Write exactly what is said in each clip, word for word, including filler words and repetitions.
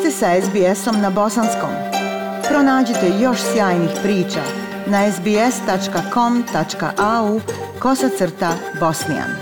ste sa es be esom na bosanskom. Pronađite još sjajnih priča na es be es tačka com tačka a u kosacrta bosnijan.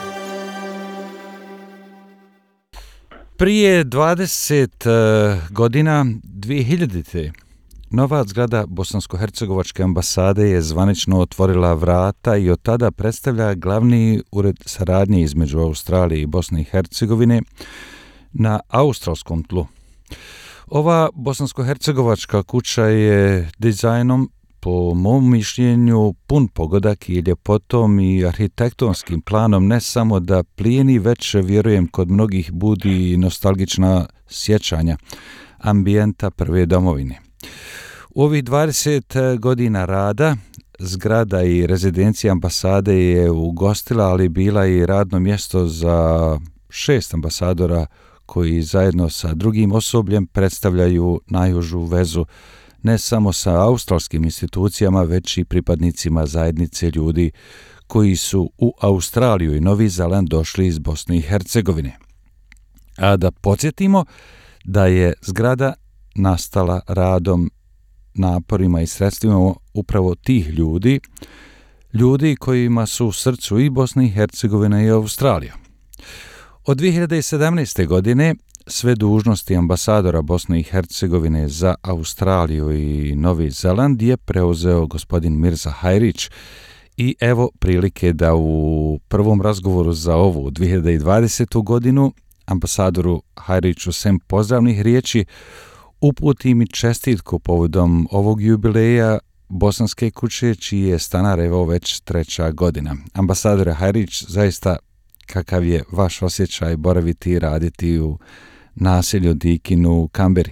Prije dvadeset godina, dvije hiljadite. Nova zgrada bosansko-hercegovačke ambasade je zvanično otvorila vrata i od tada predstavlja glavni ured saradnje između Australije i Bosne i Hercegovine na australskom tlu. Ova bosansko-hercegovačka kuća je dizajnom, po mom mišljenju, pun pogodak i ljepotom i arhitektonskim planom ne samo da plijeni, već vjerujem kod mnogih budi nostalgična sjećanja ambijenta prve domovine. U ovih dvadeset godina rada zgrada i rezidencija ambasade je ugostila, ali bila i radno mjesto za šest ambasadora koji zajedno sa drugim osobljem predstavljaju najužu vezu ne samo sa australskim institucijama, već i pripadnicima zajednice ljudi koji su u Australiju i Novi Zeland došli iz Bosne i Hercegovine. A da podsjetimo da je zgrada nastala radom, naporima i sredstvima upravo tih ljudi, ljudi kojima su u srcu i Bosna i Hercegovina i Australija. Od dvije hiljade sedamnaeste. godine sve dužnosti ambasadora Bosne i Hercegovine za Australiju i Novi Zeland je preuzeo gospodin Mirza Hajrić i evo prilike da u prvom razgovoru za ovu dvije hiljade dvadesetu. godinu ambasadoru Hajriću sem pozdravnih riječi uputim i čestitku povodom ovog jubileja bosanske kuće, čiji je stanar evo već treća godina. Ambasadore Hajrić, zaista kakav je vaš osjećaj boraviti i raditi u naselju Dikin u Kamberi?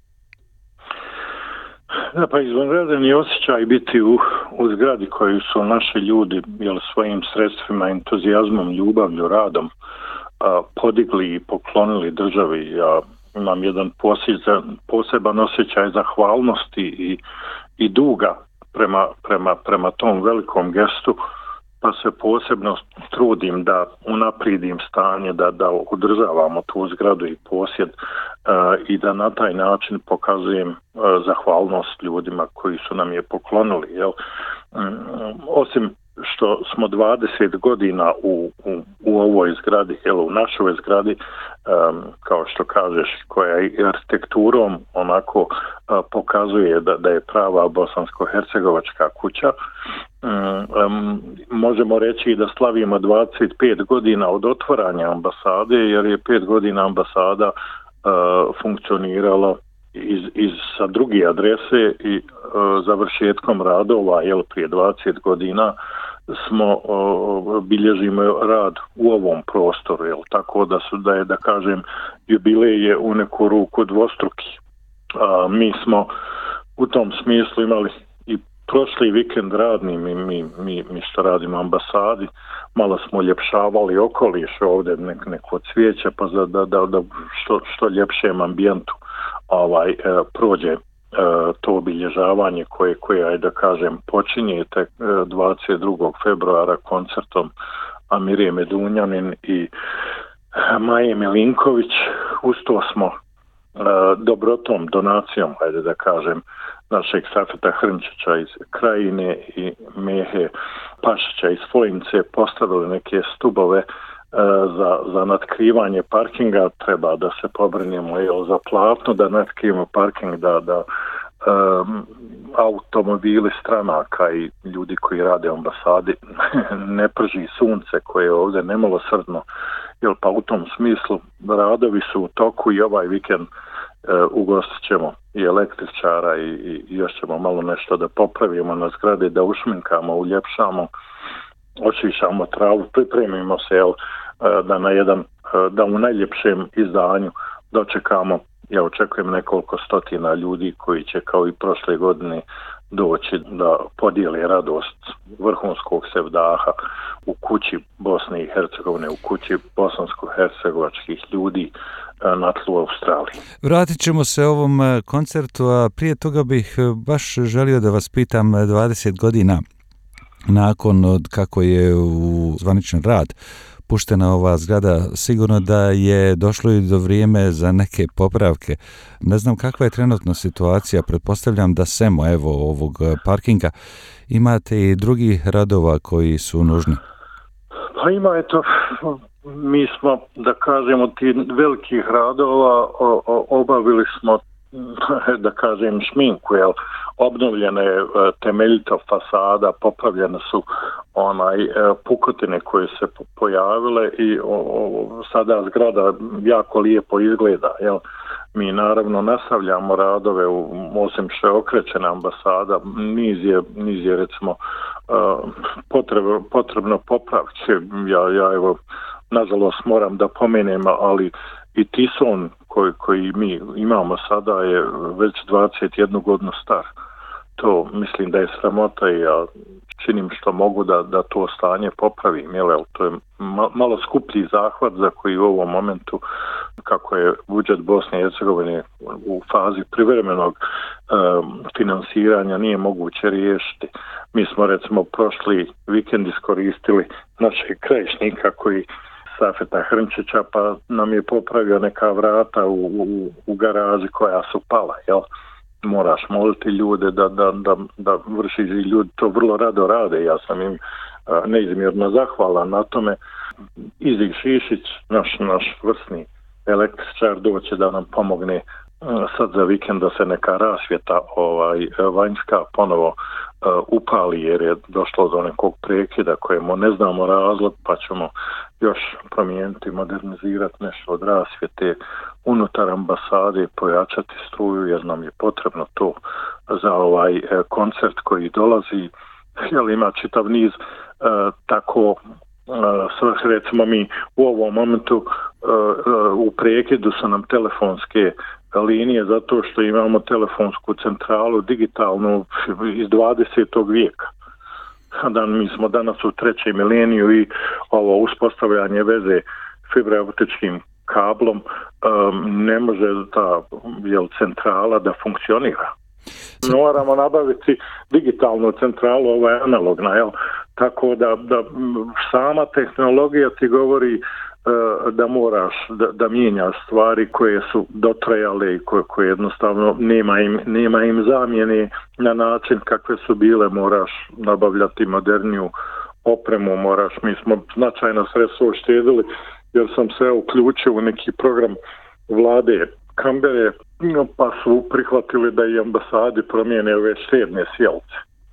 Da, pa izvanredan je osjećaj biti u, u zgradi koju su naši ljudi jel, svojim sredstvima, entuzijazmom, ljubavlju, radom a, podigli i poklonili državi. Ja imam jedan poseban, poseban osjećaj zahvalnosti i, i duga prema, prema, prema tom velikom gestu, pa se posebno trudim da unaprijedim stanje, da, da održavamo tu zgradu i posjed uh, i da na taj način pokazujem uh, zahvalnost ljudima koji su nam je poklonili. Jel? Um, osim što smo dvadeset godina u, u, u ovoj zgradi, jel, u našoj zgradi, um, kao što kažeš, koja i arhitekturom onako uh, pokazuje da, da je prava bosansko-hercegovačka kuća. Um, možemo reći da slavimo dvadeset pet godina od otvaranja ambasade, jer je pet godina ambasada uh, funkcionirala iz, iz, sa druge adrese i uh, završetkom radova, jel, prije dvadeset godina smo uh, bilježimo rad u ovom prostoru, jel, tako da su da je, da kažem, jubilej je u neku ruku dvostruki. Uh, mi smo u tom smislu imali i prošli vikend radni, mi, mi, mi, mi što radimo ambasadi, malo smo ljepšavali okoliš ovdje, nek, neko cvijeće, pa za, da, da, da što, što ljepšem ambijentu ovaj, e, prođe e, to obilježavanje koje, koje, aj da kažem, počinje tek e, dvadeset drugog februara koncertom Amirije Medunjanin i Maje Milinković. Uz to smo e, dobrotom, donacijom, ajde da kažem, našeg Safeta Hrnčića iz Krajine i Mehe Pašića iz Folince postavili neke stubove e, za, za natkrivanje parkinga. Treba da se pobrinemo jel, za platno, da natkrivamo parking, da, da um, automobili stranaka i ljudi koji rade u ambasadi ne prži sunce koje je ovdje nemilosrdno. Jel, pa u tom smislu radovi su u toku i ovaj vikend Uh, ugostit ćemo i električara i, i još ćemo malo nešto da popravimo na zgradi, da ušminkamo, uljepšamo, očišamo travu, pripremimo se jel, uh, da na jedan, uh, da u najljepšem izdanju dočekamo, ja očekujem nekoliko stotina ljudi koji će kao i prošle godine doći da podijeli radost vrhunskog sevdaha u kući Bosne i Hercegovine, u kući bosansko-hercegovačkih ljudi na tlu Australije. Vratit ćemo se ovom koncertu, a prije toga bih baš želio da vas pitam, dvadeset godina nakon od kako je u zvaničan rad puštena ova zgrada, sigurno da je došlo i do vrijeme za neke popravke. Ne znam kakva je trenutno situacija, pretpostavljam da sem evo ovog parkinga imate i drugih radova koji su nužni. Pa ima eto, mi smo, da kažemo, ti velikih radova o, o, obavili smo, da kažem, šminku, jel, obnovljene temeljito fasada, popravljene su onaj pukotine koje se pojavile i o, o, sada zgrada jako lijepo izgleda, jel. Mi naravno nastavljamo radove, u, osim što je okrećena ambasada, niz je, niz je recimo potrebno, potrebno popraviti. Ja, ja evo, nažalost moram da pomenem, ali i Tison koji, koji mi imamo sada je već dvadeset jednu godinu star. To mislim da je sramota i ja činim što mogu da, da to stanje popravim. Jel, to je malo skuplji zahvat za koji u ovom momentu, kako je budžet Bosne i Hercegovine u fazi privremenog um, finansiranja, nije moguće riješiti. Mi smo recimo prošli vikend iskoristili našeg krajišnika koji Safeta Hrnčića, pa nam je popravio neka vrata u, u, u garaži koja su pala, jel? Moraš moliti ljude da, da, da, da vrši i ljudi to vrlo rado rade. Ja sam im a, neizmjerno zahvalan na tome. Izik Šišić, naš, naš vrsni električar, doće da nam pomogne a, sad za vikend da se neka rasvjeta ovaj, vanjska ponovo a, upali jer je došlo do nekog prekida kojemu ne znamo razlog, pa ćemo još promijeniti, modernizirati nešto od rasvjete unutar ambasade, pojačati struju jer nam je potrebno to za ovaj e, koncert koji dolazi. Jel, ima čitav niz e, tako e, svrh, recimo mi u ovom momentu e, e, u prekidu su nam telefonske linije zato što imamo telefonsku centralu digitalnu iz dvadesetog vijeka. Da, mi smo danas u trećem mileniju i ovo uspostavljanje veze fiberoptičkim kablom um, ne može ta jel, centrala da funkcionira. Moramo nabaviti digitalnu centralu, ova je analogna, jel? Tako da, da sama tehnologija ti govori uh, da moraš da, da mijenjaš stvari koje su dotrajale i koje, koje jednostavno nema im, nema im zamjene na način kakve su bile. Moraš nabavljati moderniju opremu, moraš, mi smo značajno sredstvo uštedili jer sam se uključio u neki program vlade Kambere, pa su prihvatili da i ambasadi promijene ove štedne sjelce.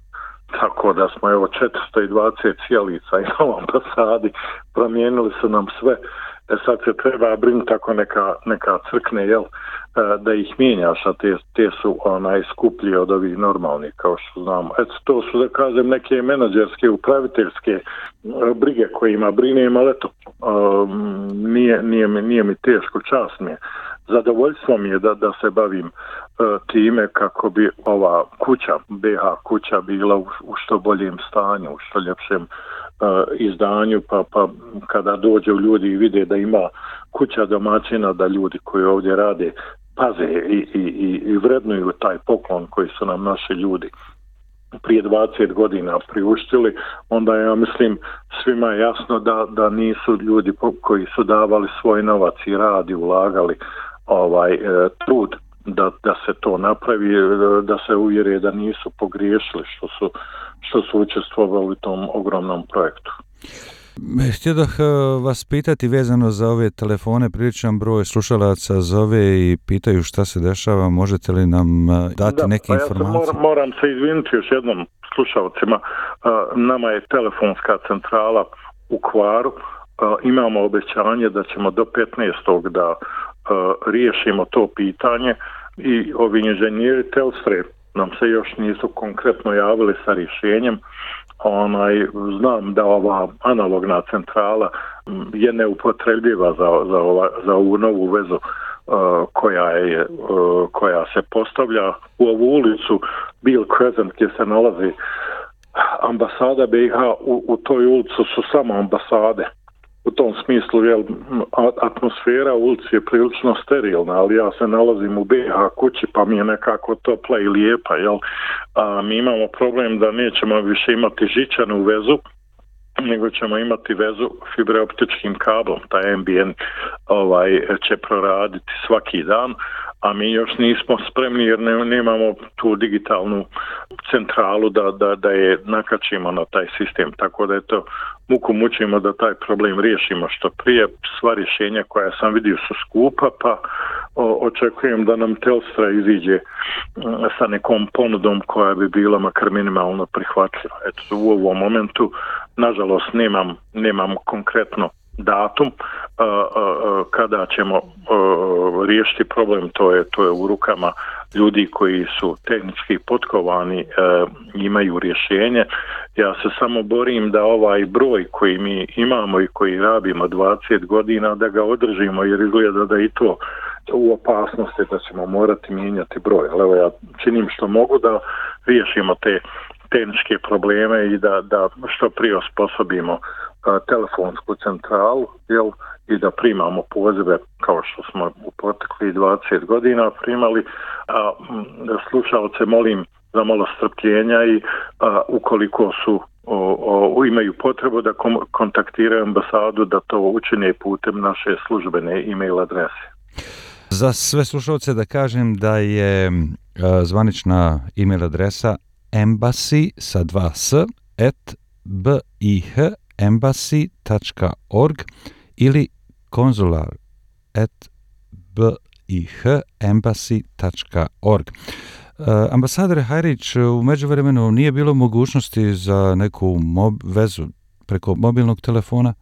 Tako da smo evo četiristo dvadeset sjelica i na ambasadi promijenili su nam sve. E sad se treba brinuti ako neka, neka crkne, jel, da ih mijenjaš, a te, te su onaj skuplji od ovih normalnih, kao što znamo. Eto, to su, da kažem, neke menadžerske, upraviteljske brige kojima brinem, ali eto, um, nije, nije, mi, nije mi teško, čast mi je. Zadovoljstvo mi je da, da se bavim uh, time kako bi ova kuća, B H kuća, bila u, u što boljem stanju, u što ljepšem uh, izdanju, pa, pa kada dođe ljudi i vide da ima kuća domaćina, da ljudi koji ovdje rade paze i, i, i, i vrednuju taj poklon koji su nam naši ljudi prije dvadeset godina priuštili, onda ja mislim svima je jasno da, da nisu ljudi koji su davali svoj novac i rad i ulagali ovaj e, trud da, da se to napravi, da se uvjere da nisu pogriješili što su, što su učestvovali u tom ogromnom projektu. Htio da vas pitati vezano za ove telefone, priličan broj slušalaca zove i pitaju šta se dešava, možete li nam dati da, neke pa informacije? Ja moram, moram se izviniti još jednom slušalcima, nama je telefonska centrala u kvaru, imamo obećanje da ćemo do petnaestog da riješimo to pitanje i ovi inženjeri Telstre nam se još nisu konkretno javili sa rješenjem. Onaj, znam da ova analogna centrala je neupotrebljiva za, za, ova, za ovu novu vezu uh, koja, je, uh, koja se postavlja u ovu ulicu Bill Crescent gdje se nalazi ambasada B i H. U, u toj ulicu su samo ambasade. U tom smislu jel, atmosfera u ulici je prilično sterilna, ali ja se nalazim u B i H kući pa mi je nekako topla i lijepa. Jel? A, mi imamo problem da nećemo više imati žičanu vezu nego ćemo imati vezu fibrooptičkim kablom. Taj N B N ovaj, će proraditi svaki dan, a mi još nismo spremni jer ne, nemamo tu digitalnu centralu da, da, da je nakačimo na taj sistem. Tako da je to muku mučimo da taj problem riješimo što prije. Sva rješenja koja sam vidio su skupa, pa o, očekujem da nam Telstra iziđe sa nekom ponudom koja bi bila makar minimalno prihvatljiva. Eto, u ovom momentu, nažalost, nemam, nemam konkretno datum a, a, kada ćemo a, riješiti problem. To je, to je u rukama ljudi koji su tehnički potkovani, a, imaju rješenje. Ja se samo borim da ovaj broj koji mi imamo i koji rabimo dvadeset godina da ga održimo, jer izgleda da i to u opasnosti da ćemo morati mijenjati broj. Ali evo, ja činim što mogu da riješimo te tehničke probleme i da, da što prije osposobimo a, telefonsku centralu, jel, i da primamo pozive kao što smo u proteklih dvadeset godina primali. A, m, slušalce molim za malo strpljenja i a, ukoliko su o, o, imaju potrebu da kom, kontaktiraju ambasadu, da to učine putem naše službene e-mail adrese. Za sve slušalce da kažem da je a, zvanična e-mail adresa embassy sa dva s at bih embassy tačka org ili konzular at bih embassy tačka org. Uh, ambasadore Hajrić, u međuvremenu nije bilo mogućnosti za neku mob- vezu preko mobilnog telefona?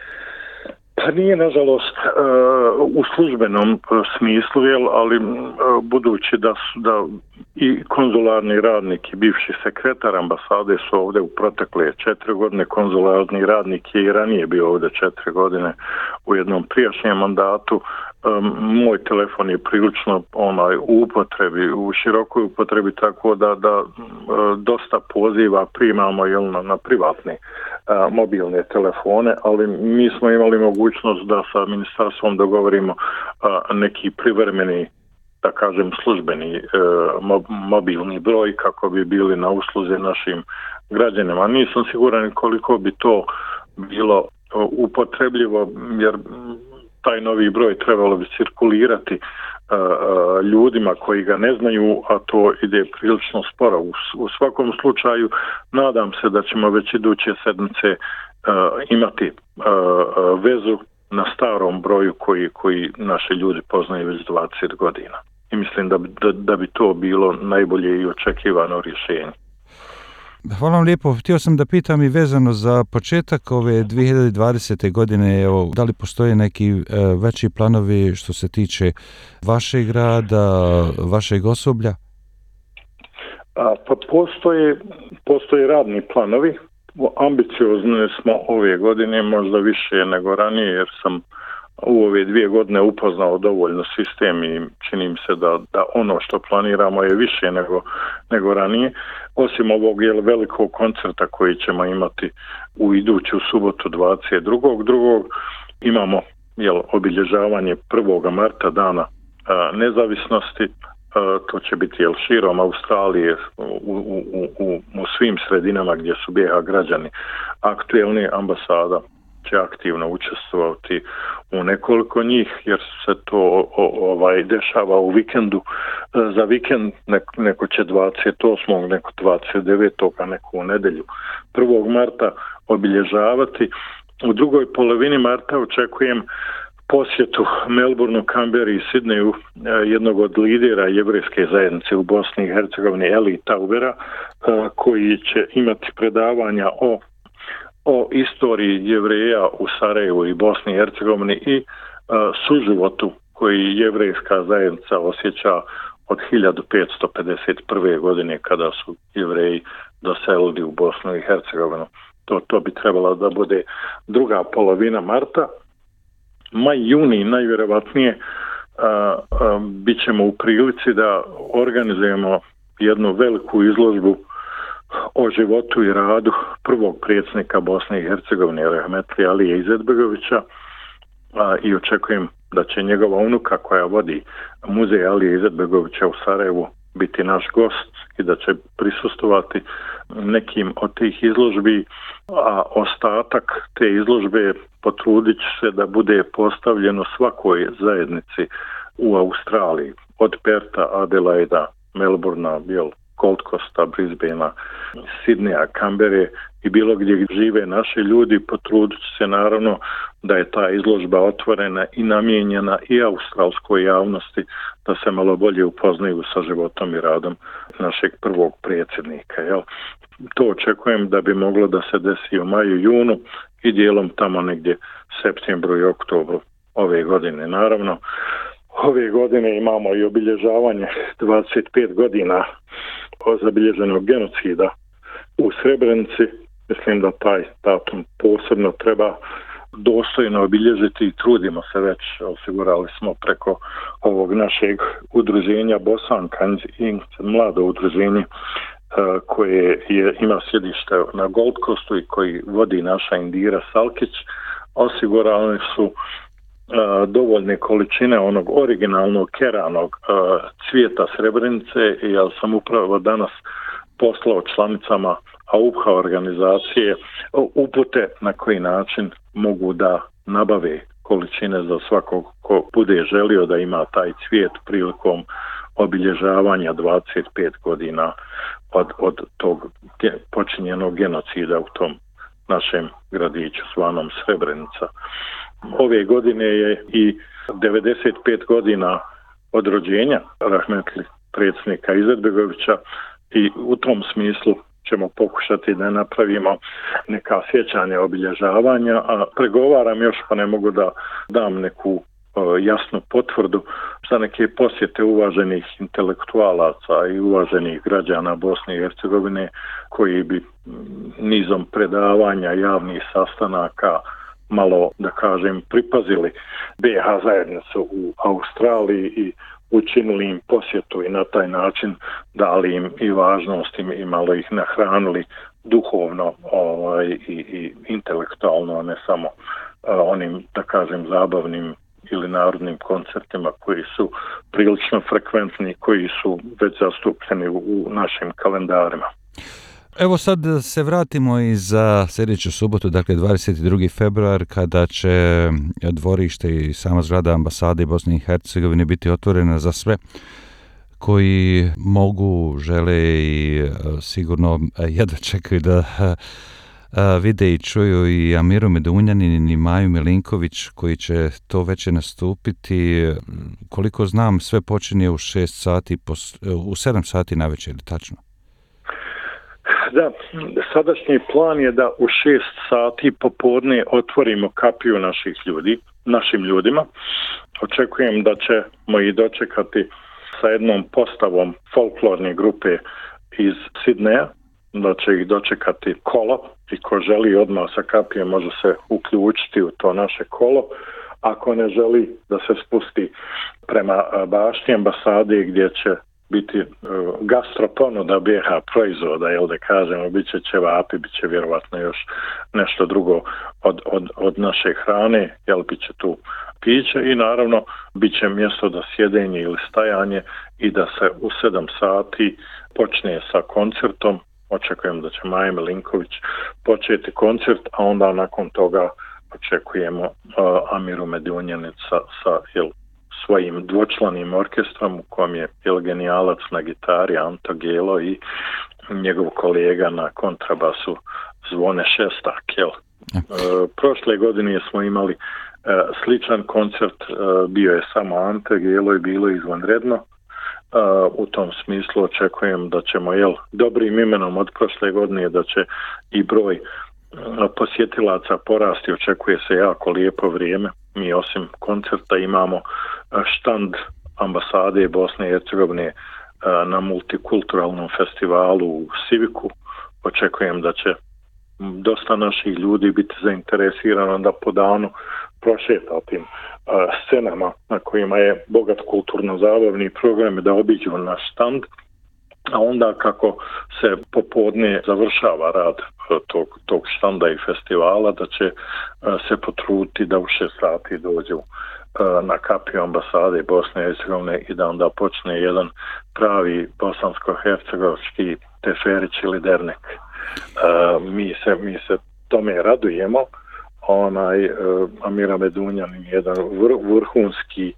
Pa nije, nažalost, u službenom smislu, jel, ali budući da su da i konzularni radnik i bivši sekretar ambasade su ovdje u protekle četiri godine, konzularni radnik je i ranije bio ovdje četiri godine u jednom prijašnjem mandatu. Moj telefon je prilično onaj u upotrebi, u širokoj upotrebi, tako da, da dosta poziva primamo, jel, na, na privatne a, mobilne telefone, ali mi smo imali mogućnost da sa ministarstvom dogovorimo a, neki privremeni, da kažem, službeni e, mo, mobilni broj kako bi bili na usluzi našim građanima. Nisam siguran koliko bi to bilo upotrebljivo, jer taj novi broj trebalo bi cirkulirati uh, ljudima koji ga ne znaju, a to ide prilično sporo. U, u svakom slučaju nadam se da ćemo već iduće sedmice uh, imati uh, vezu na starom broju koji, koji naši ljudi poznaju već dvadeset godina. I mislim da bi, da, da bi to bilo najbolje i očekivano rješenje. Hvala vam lijepo. Htio sam da pitam i vezano za početak ove dvije hiljade dvadesete. godine, evo, da li postoje neki e, veći planovi što se tiče vašeg rada, vašeg osoblja? A, pa postoje, postoje radni planovi. Ambiciozni smo ove godine, možda više nego ranije, jer sam u ove dvije godine upoznao dovoljno sistem i činim se da, da ono što planiramo je više nego, nego ranije. Osim ovog jel, velikog koncerta koji ćemo imati u iduću subotu dvadeset drugog drugog imamo jel, obilježavanje prvog marta, dana a, nezavisnosti. A, to će biti jel, širom Australije, u, u, u, u svim sredinama gdje su B iH građani aktuelni. Ambasada će aktivno učestvovati u nekoliko njih, jer se to o, o, ovaj dešava u vikendu. Za vikend neko, neko će dvadeset osmog neko dvadeset devetog a neko u nedjelju prvog marta obilježavati. U drugoj polovini marta očekujem posjetu Melbourneu, Canberri i Sidneju jednog od lidera jevrejske zajednice u Bosni i Hercegovini, Eli Taubera, koji će imati predavanja o o istoriji Jevreja u Sarajevu i Bosni i Hercegovini i a, suživotu koji jevrejska zajednica osjeća od hiljadu petsto pedeset prve. godine kada su Jevreji doselili u Bosnu i Hercegovinu. To, to bi trebalo da bude druga polovina marta. Maj, juni najvjerovatnije a, a, bit ćemo u prilici da organizujemo jednu veliku izložbu o životu i radu prvog predsjednika Bosne i Hercegovine, Rahmetli Alije Izetbegovića, a, i očekujem da će njegova unuka koja vodi muzej Alije Izetbegovića u Sarajevu biti naš gost i da će prisustovati nekim od tih izložbi, a ostatak te izložbe potrudit će se da bude postavljeno svakoj zajednici u Australiji, od Perta, Adelaida, Melbournea, Bill, Gold Coasta, Brisbanea, Sidneja, Kambere i bilo gdje žive naši ljudi, potrudit će se naravno da je ta izložba otvorena i namijenjena i australskoj javnosti, da se malo bolje upoznaju sa životom i radom našeg prvog predsjednika. Jel? To očekujem da bi moglo da se desi u maju, junu i dijelom tamo negdje septembru i oktobru ove godine. Naravno, ove godine imamo i obilježavanje dvadeset pet godina od zabilježenog genocida u Srebrenici. Mislim da taj datum posebno treba dostojno obilježiti i trudimo se već. Osigurali smo preko ovog našeg udruženja Bosanka, mlado udruženje koje je, ima sjedište na Gold Coastu i koji vodi naša Indira Salkić. Osigurali su Uh, dovoljne količine onog originalnog keranog uh, cvijeta Srebrenice i ja sam upravo danas poslao članicama A U P H A organizacije upute na koji način mogu da nabave količine za svakog ko bude želio da ima taj cvijet prilikom obilježavanja dvadeset pet godina od, od tog ge, počinjenog genocida u tom našem gradiću zvanom Srebrenica. Ove godine je i devedeset pet godina od rođenja rahmetli predsjednika Izetbegovića i u tom smislu ćemo pokušati da napravimo neka sjećanja obilježavanja, a pregovaram još pa ne mogu da dam neku o, jasnu potvrdu za neke posjete uvaženih intelektualaca i uvaženih građana Bosne i Hercegovine koji bi nizom predavanja, javnih sastanaka malo, da kažem, pripazili B H zajednicu u Australiji i učinili im posjetu i na taj način dali im i važnost i malo ih nahranili duhovno ovaj, i, i intelektualno, a ne samo a, onim, da kažem, zabavnim ili narodnim koncertima koji su prilično frekventni, koji su već zastupljeni u, u našim kalendarima. Evo sad se vratimo i za sljedeću subotu, dakle dvadeset drugi februar, kada će dvorište i sama zgrada ambasade Bosne i Hercegovine biti otvorena za sve koji mogu, žele i sigurno jedva čekaju da vide i čuju i Amiru Medunjanin i Maju Milinković koji će to već nastupiti. Koliko znam, sve počinje u šest sati, u sedam sati navečer, tačno? Da, sadašnji plan je da u šest sati popodne otvorimo kapiju naših ljudi, našim ljudima. Očekujem da ćemo ih dočekati sa jednom postavom folklorne grupe iz Sidneja, da će ih dočekati kolo i ko želi odmah sa kapije može se uključiti u to naše kolo. Ako ne želi da se spusti prema bašti ambasade gdje će biti uh, gastroponuda B H proizvoda, jel da kažemo, bit će ćevapi, bit će vjerovatno još nešto drugo od, od, od naše hrane, jel bit će tu piće i naravno bit će mjesto za sjedenje ili stajanje i da se u sedam sati počne sa koncertom. Očekujem da će Maja Milinković početi koncert, a onda nakon toga očekujemo uh, Amiru Medunjanin sa, sa jel, svojim dvočlanim orkestrom u kojem je jel, genijalac na gitari Anto Gelo i njegov kolega na kontrabasu Zvone Šestak. Jel. Uh, prošle godine smo imali uh, sličan koncert, uh, bio je samo Ante Gelo i bilo izvanredno. Uh, u tom smislu očekujem da ćemo jel, dobrim imenom od prošle godine da će i broj uh, posjetilaca porasti, očekuje se jako lijepo vrijeme. Mi osim koncerta imamo štand ambasade Bosne i Hercegovine na multikulturalnom festivalu u Siviku. Očekujem da će dosta naših ljudi biti zainteresirano da po danu prošeta tim scenama na kojima je bogat kulturno-zabavni program, da obiđu naš štand, a onda kako se popodne završava rad tog, tog štanda i festivala, da će se potruditi da u šest sati dođu na kapiju ambasade Bosne i Hercegovine i da onda počne jedan pravi bosansko-hercegovački Teferić ili Dernek. Mi se, mi se tome radujemo. Onaj Amira Medunjanin je jedan vr, vrhunski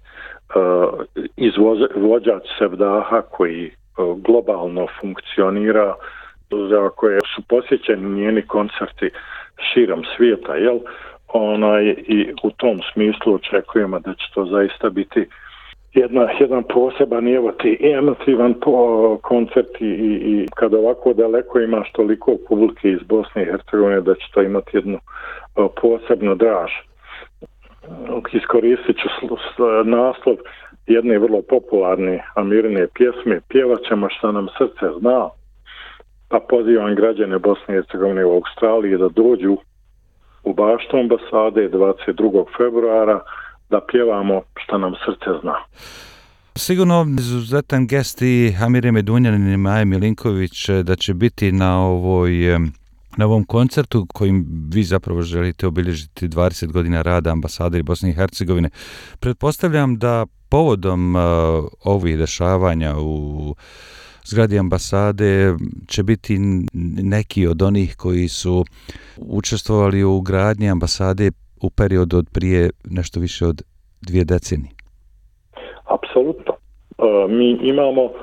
izvođač sevdaha koji globalno funkcionira, za koje su posjećeni njeni koncerti širom svijeta, jel? Onaj, i u tom smislu očekujemo da će to zaista biti jedna, jedan poseban i emotivan koncert i, i kad ovako daleko imaš toliko publike iz Bosne i Hercegovine da će to imati jednu posebnu draž. Iskoristit ću naslov jedne vrlo popularne Amirine pjesme Pjevat ćemo šta nam srce zna, pa pozivam građane Bosne i Hercegovine u Australiji da dođu u baštu ambasade dvadeset drugog februara da pjevamo šta nam srce zna. Sigurno izuzetan gest i Amire Medunjanin i Maje Milinković da će biti na ovoj na ovom koncertu kojim vi zapravo želite obilježiti dvadeset godina rada ambasade Bosne i Hercegovine. Pretpostavljam da povodom uh, ovih dešavanja u zgradi ambasade će biti neki od onih koji su učestvovali u gradnji ambasade u periodu od prije nešto više od dvije decenije. Apsolutno. Uh, mi imamo uh,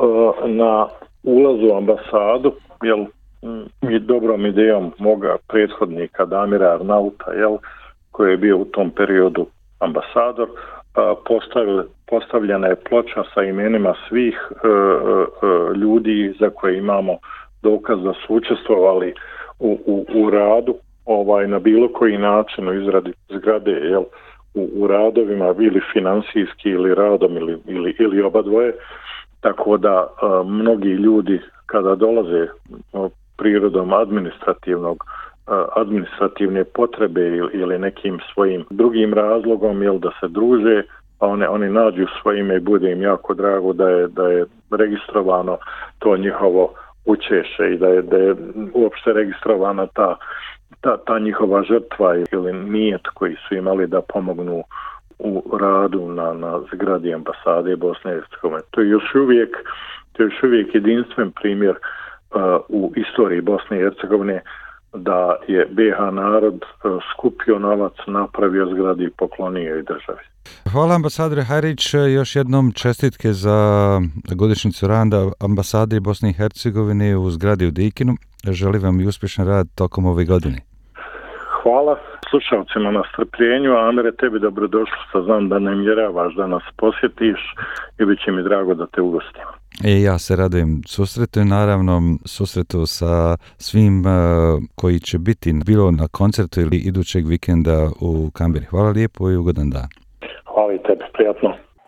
na ulazu u ambasadu, jel, i dobrom idejom moga prethodnika Damira Arnauta, jel, koji je bio u tom periodu ambasador, postavili, postavljena je ploča sa imenima svih e, e, ljudi za koje imamo dokaz da su učestvovali u, u, u radu, ovaj, na bilo koji način u izradi zgrade, jel, u, u radovima, ili financijski ili radom ili, ili, ili oba dvoje, tako da a, mnogi ljudi kada dolaze a, prirodom administrativnog administrativne potrebe ili nekim svojim drugim razlogom, jel, da se druže, pa one, oni nađu svoje ime i bude im jako drago da je, da je registrovano to njihovo učešće i da je, da je uopšte registrovana ta, ta, ta njihova žrtva ili nijet koji su imali da pomognu u radu na, na zgradi ambasade Bosne i Hercegovine. To je još uvijek, to je još uvijek jedinstven primjer uh, u istoriji Bosne i Hercegovine da je B iH narod skupio novac, napravio zgradi i poklonio i državi. Hvala ambasadore Hajrić, još jednom čestitke za godišnjicu rada ambasade Bosne i Hercegovine u zgradi u Dikinu. Želim vam i uspješan rad tokom ove godine. Hvala slušalcima na strpljenju, a Amire, tebi dobrodošlica, znam da ne mjeravaš da nas posjetiš i bit će mi drago da te ugostim. I ja se radujem susretu i naravno susretu sa svim uh, koji će biti bilo na koncertu ili idućeg vikenda u Kamberi. Hvala lijepo i ugodan dan. Hvala i tebi, prijatno.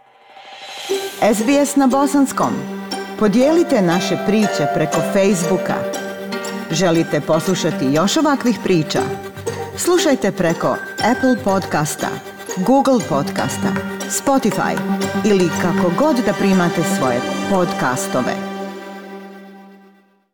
S B S na bosanskom. Podijelite naše priče preko Facebooka. Želite poslušati još ovakvih priča? Slušajte preko Apple podcasta, Google podcasta, Spotify ili kako god da primate svoje podcastove.